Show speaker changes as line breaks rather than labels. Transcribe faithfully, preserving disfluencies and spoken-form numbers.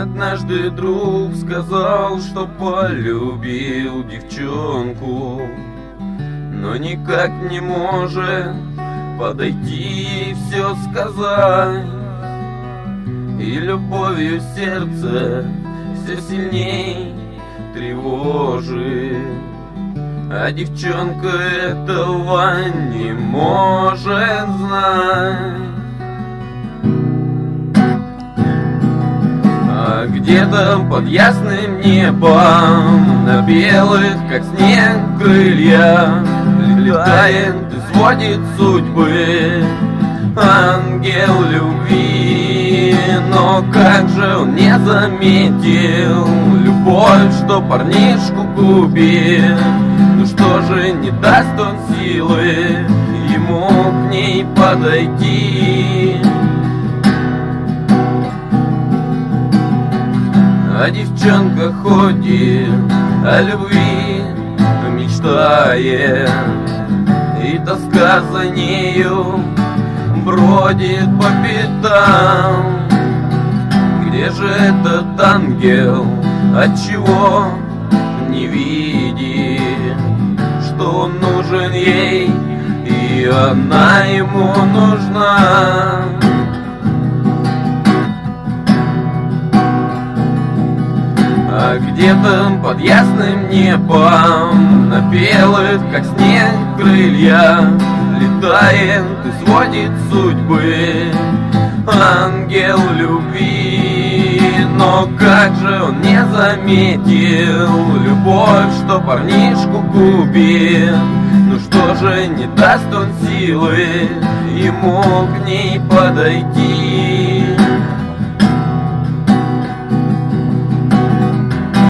Однажды друг сказал, что полюбил девчонку, но никак не может подойти и все сказать. И любовью сердце все сильней тревожит, а девчонка этого не может знать. А где-то под ясным небом, на белых, как снег, крылья, летает и сводит судьбы ангел любви. Но как же он не заметил любовь, что парнишку губит? Ну что же не даст он силы ему к ней подойти? А девчонка ходит о любви, мечтает, и тоска за нею бродит по пятам. Где же этот ангел, отчего не видит, что он нужен ей, и она ему нужна? А где-то под ясным небом, на белых, как снег, крылья, летает и сводит судьбы ангел любви. Но как же он не заметил любовь, что парнишку губит? Ну что же не даст он силы ему к ней подойти?